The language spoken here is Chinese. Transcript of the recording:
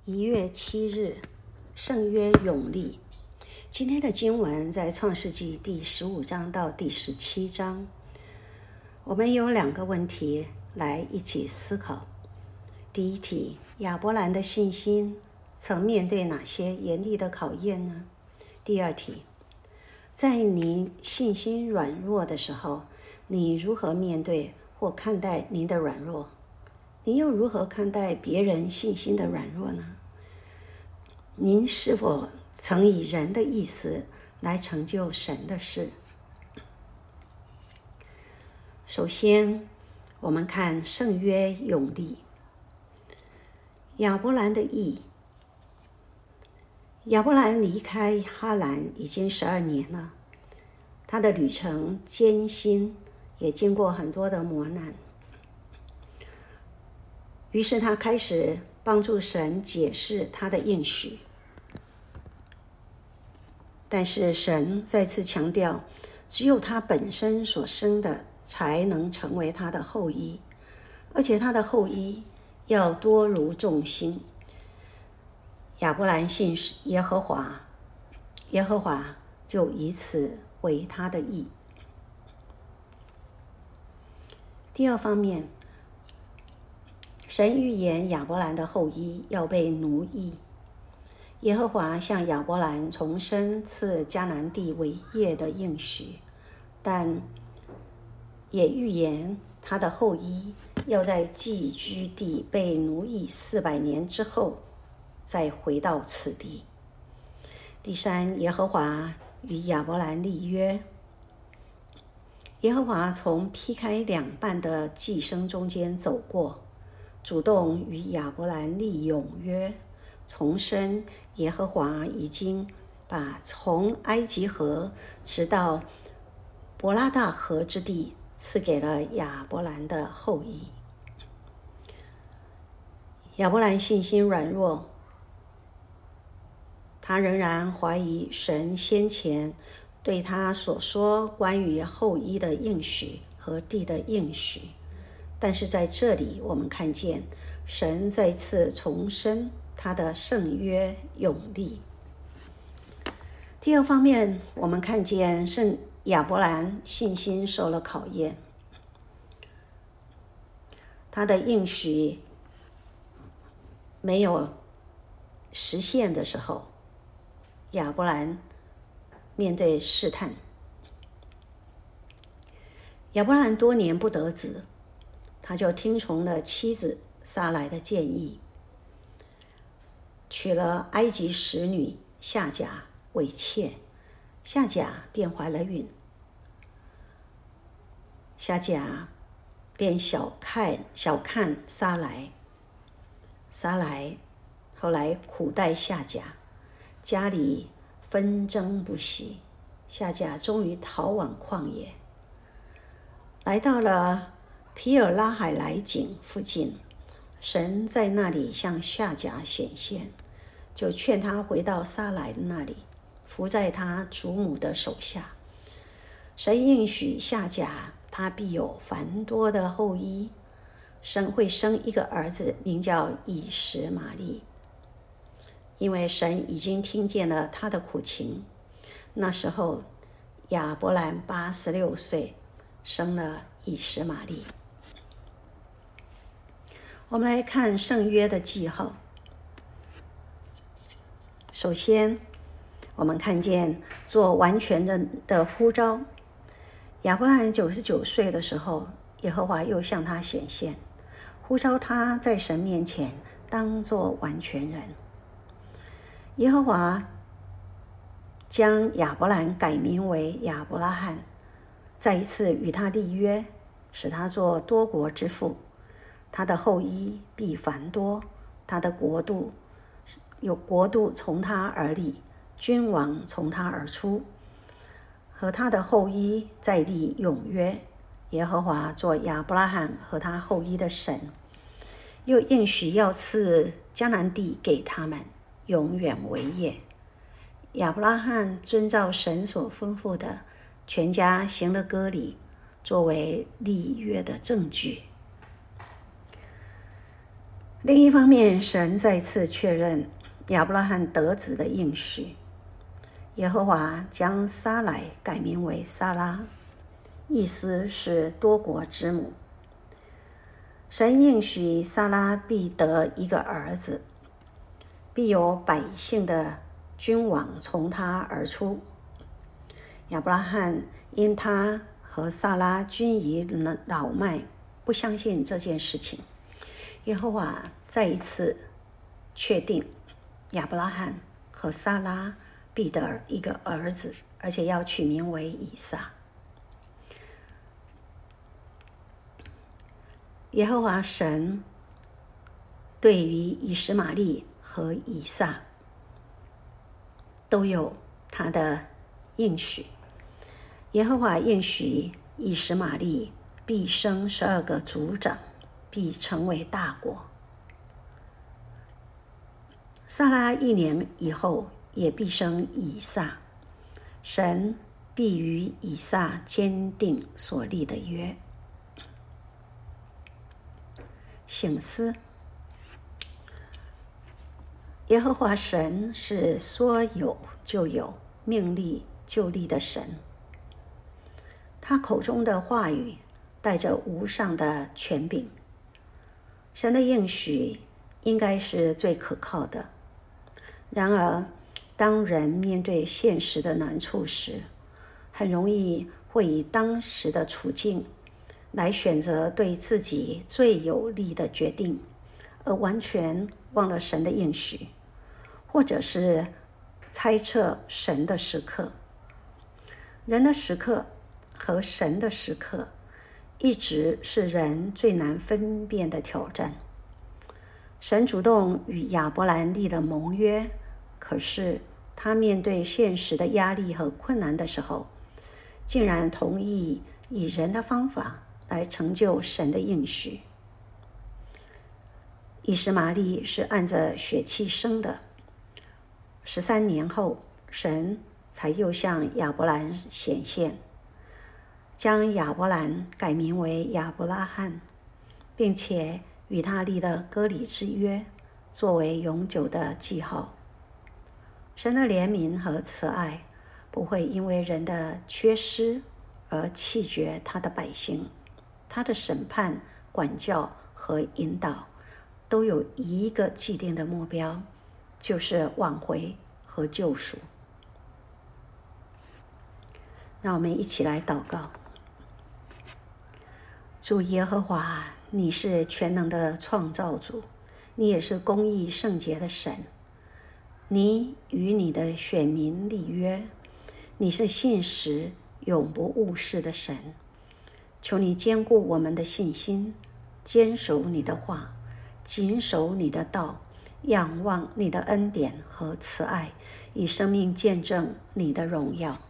1月7日，圣约永立。今天的经文在创世纪第15章到第17章。我们有2个问题来一起思考。第一题，亚伯兰的信心曾面对哪些严厉的考验呢？第二题，在你信心软弱的时候，你如何面对或看待您的软弱？您又如何看待别人信心的软弱呢？您是否曾以人的意思来成就神的事？首先，我们看圣约永立。亚伯兰的意。亚伯兰离开哈兰已经12年了，他的旅程艰辛，也经过很多的磨难。于是他开始帮助神解释他的应许。但是神再次强调，只有他本身所生的才能成为他的后裔，而且他的后裔要多如众星。亚伯兰信耶和华，耶和华就以此为他的义。第二方面，神预言亚伯兰的后裔要被奴役。耶和华向亚伯兰重申赐迦南地为业的应许，但也预言他的后裔要在寄居地被奴役400年之后再回到此地。第三，耶和华与亚伯兰立约。耶和华从劈开两半的寄生中间走过，主动与亚伯兰立永约，重申耶和华已经把从埃及河直到伯拉大河之地赐给了亚伯兰的后裔。亚伯兰信心软弱，他仍然怀疑神先前对他所说关于后裔的应许和地的应许。但是在这里我们看见神再次重申他的圣约永立。第二方面，我们看见圣亚伯兰信心受了考验。他的应许没有实现的时候，亚伯兰面对试探。亚伯兰多年不得子，他就听从了妻子撒来的建议，娶了埃及使女夏甲为妾，夏甲便怀了孕。夏甲便小看撒来，撒来后来苦待夏甲，家里纷争不息。夏甲终于逃往旷野，来到了皮尔拉海莱井附近。神在那里向夏甲显现，就劝他回到撒来那里，伏在他祖母的手下。神应许夏甲，他必有繁多的后裔，神会生一个儿子，名叫以实玛利。因为神已经听见了他的苦情。那时候亚伯兰86岁，生了以实玛利。我们来看圣约的记号。首先，我们看见做完全的呼召。亚伯兰99岁的时候，耶和华又向他显现，呼召他在神面前当作完全人。耶和华将亚伯兰改名为亚伯拉罕，再一次与他立约，使他做多国之父。他的后裔必繁多，他的国度从他而立，君王从他而出，和他的后裔再立永约。耶和华做亚伯拉罕和他后裔的神，又应许要赐迦南地给他们，永远为业。亚伯拉罕遵照神所吩咐的，全家行了割礼，作为立约的证据。 另一方面，神再次确认亚伯拉罕得子的应许。耶和华将撒莱改名为撒拉，意思是多国之母。神应许撒拉必得一个儿子，必有百姓的君王从他而出。亚伯拉罕因他和撒拉均已老迈，不相信这件事情。耶和华再一次确定亚伯拉罕和撒拉必得一个儿子，而且要取名为以撒。耶和华神对于以实玛利和以撒都有他的应许。耶和华应许以实玛利必生12个族长，必成为大国。撒拉1年以后也必生以撒，神必与以撒坚定所立的约。省思，耶和华神是说有就有、命立就立的神，他口中的话语带着无上的权柄。神的应许应该是最可靠的。然而，当人面对现实的难处时，很容易会以当时的处境来选择对自己最有利的决定，而完全忘了神的应许，或者是猜测神的时刻。人的时刻和神的时刻一直是人最难分辨的挑战。神主动与亚伯兰立了盟约，可是他面对现实的压力和困难的时候，竟然同意以人的方法来成就神的应许。以实玛利是按着血气生的，13年后，神才又向亚伯兰显现，将亚伯兰改名为亚伯拉罕，并且与他立了割礼之约，作为永久的记号。神的怜悯和慈爱不会因为人的缺失而弃绝他的百姓，他的审判、管教和引导都有一个既定的目标，就是挽回和救赎。让我们一起来祷告。主耶和华，你是全能的创造主，你也是公义圣洁的神。你与你的选民立约，你是信实永不误事的神。求你坚固我们的信心，坚守你的话，谨守你的道，仰望你的恩典和慈爱，以生命见证你的荣耀。